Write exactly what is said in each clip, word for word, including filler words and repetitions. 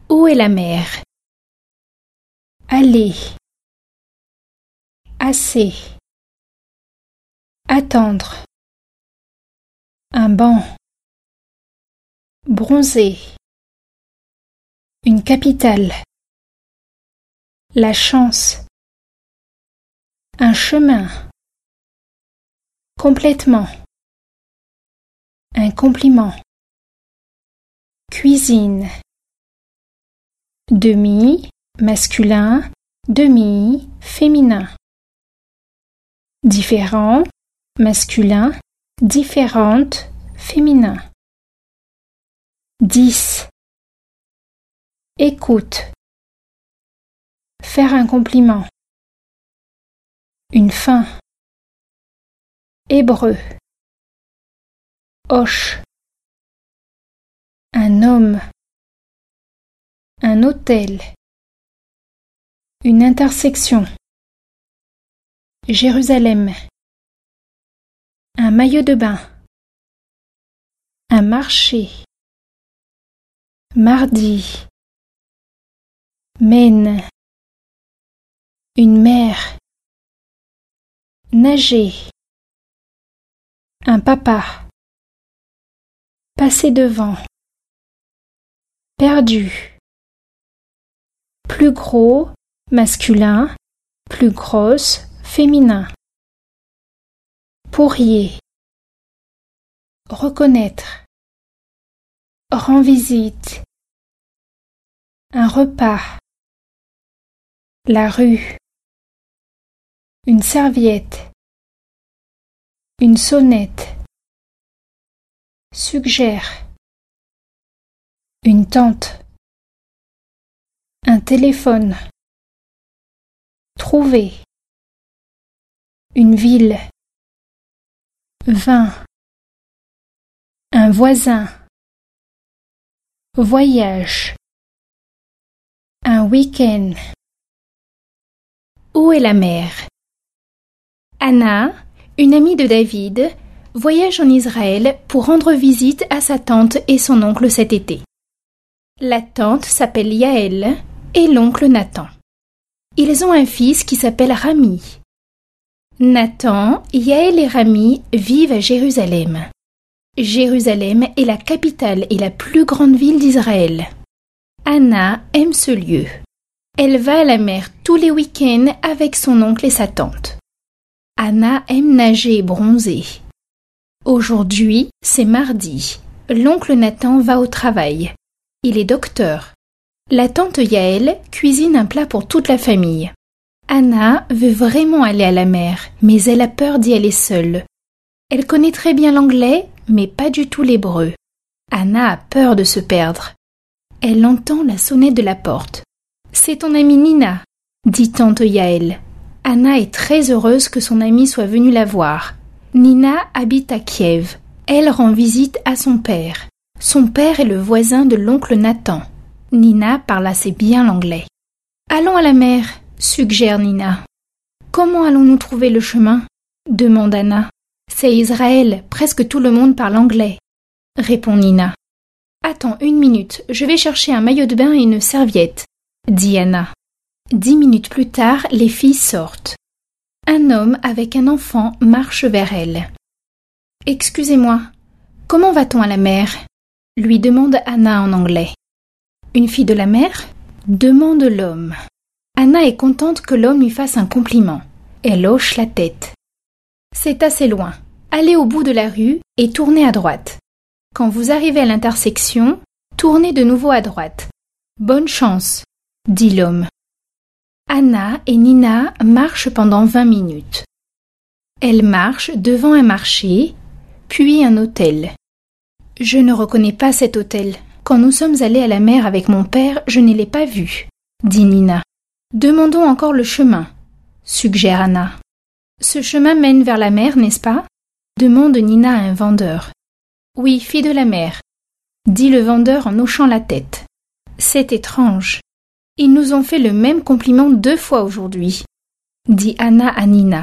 Où est la mer? Aller. Assez. Attendre. Un banc. Bronzer. Une capitale. La chance. Un chemin. Complètement. Un compliment. Cuisine. Demi, masculin, demi, féminin. Différent, masculin, différente, féminin. Dix. Écoute. Faire un compliment. Une fin. Hébreu. Hoche. Un homme. Un hôtel. Une intersection. Jérusalem. Un maillot de bain. Un marché. Mardi. Maine. Une mer. Nager. Un papa. Passer devant. Perdu. Plus gros, masculin. Plus grosse, féminin. Pourrier. Reconnaître. Rend visite. Un repas. La rue. Une serviette. Une sonnette. Suggère. Une tente. Un téléphone. Trouver. Une ville. Vin. Un voisin. Voyage. Un week-end. Où est la mer? Anna, une amie de David, voyage en Israël pour rendre visite à sa tante et son oncle cet été. La tante s'appelle Yaël et l'oncle Nathan. Ils ont un fils qui s'appelle Rami. Nathan, Yaël et Rami vivent à Jérusalem. Jérusalem est la capitale et la plus grande ville d'Israël. Anna aime ce lieu. Elle va à la mer tous les week-ends avec son oncle et sa tante. Anna aime nager et bronzer. Aujourd'hui, c'est mardi. L'oncle Nathan va au travail. Il est docteur. La tante Yaël cuisine un plat pour toute la famille. Anna veut vraiment aller à la mer, mais elle a peur d'y aller seule. Elle connaît très bien l'anglais, mais pas du tout l'hébreu. Anna a peur de se perdre. Elle entend la sonnette de la porte. « C'est ton amie Nina », dit tante Yaël. Anna est très heureuse que son amie soit venue la voir. Nina habite à Kiev. Elle rend visite à son père. Son père est le voisin de l'oncle Nathan. Nina parle assez bien l'anglais. « Allons à la mer », suggère Nina. « Comment allons-nous trouver le chemin ?» demande Anna. « C'est Israël, presque tout le monde parle anglais », répond Nina. « Attends une minute, je vais chercher un maillot de bain et une serviette », dit Anna. Dix minutes plus tard, les filles sortent. Un homme avec un enfant marche vers elles. « Excusez-moi, comment va-t-on à la mer ?» lui demande Anna en anglais. « Une fille de la mer ?» demande l'homme. Anna est contente que l'homme lui fasse un compliment. Elle hoche la tête. « C'est assez loin. Allez au bout de la rue et tournez à droite. Quand vous arrivez à l'intersection, tournez de nouveau à droite. Bonne chance, dit l'homme. Anna et Nina marchent pendant vingt minutes. Elles marchent devant un marché, puis un hôtel. Je ne reconnais pas cet hôtel. Quand nous sommes allés à la mer avec mon père, je ne l'ai pas vu, dit Nina. Demandons encore le chemin, suggère Anna. Ce chemin mène vers la mer, n'est-ce pas? Demande Nina à un vendeur. Oui, fille de la mer, dit le vendeur en hochant la tête. C'est étrange. Ils nous ont fait le même compliment deux fois aujourd'hui, dit Anna à Nina.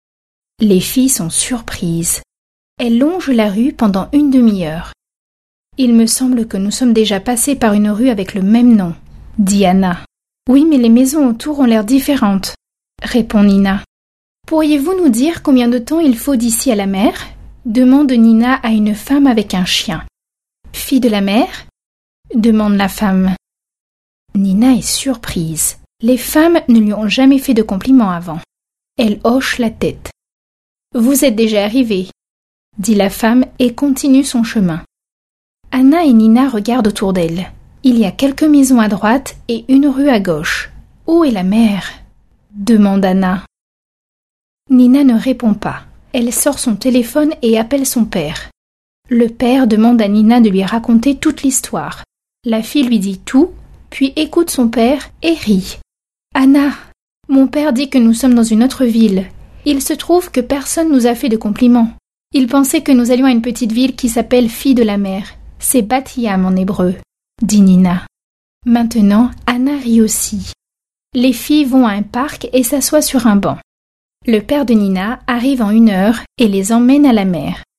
Les filles sont surprises. Elles longent la rue pendant une demi-heure. Il me semble que nous sommes déjà passés par une rue avec le même nom, dit Anna. Oui, mais les maisons autour ont l'air différentes, répond Nina. Pourriez-vous nous dire combien de temps il faut d'ici à la mer? Demande Nina à une femme avec un chien. Fille de la mer? Demande la femme. Nina est surprise. Les femmes ne lui ont jamais fait de compliments avant. Elle hoche la tête. Vous êtes déjà arrivée, dit la femme et continue son chemin. Anna et Nina regardent autour d'elle. Il y a quelques maisons à droite et une rue à gauche. Où est la mer? Demande Anna. Nina ne répond pas. Elle sort son téléphone et appelle son père. Le père demande à Nina de lui raconter toute l'histoire. La fille lui dit tout, puis écoute son père et rit. « Anna, mon père dit que nous sommes dans une autre ville. Il se trouve que personne nous a fait de compliments. Il pensait que nous allions à une petite ville qui s'appelle Fille de la mer. C'est Bat Yam en hébreu, dit Nina. Maintenant, Anna rit aussi. Les filles vont à un parc et s'assoient sur un banc. Le père de Nina arrive en une heure et les emmène à la mer.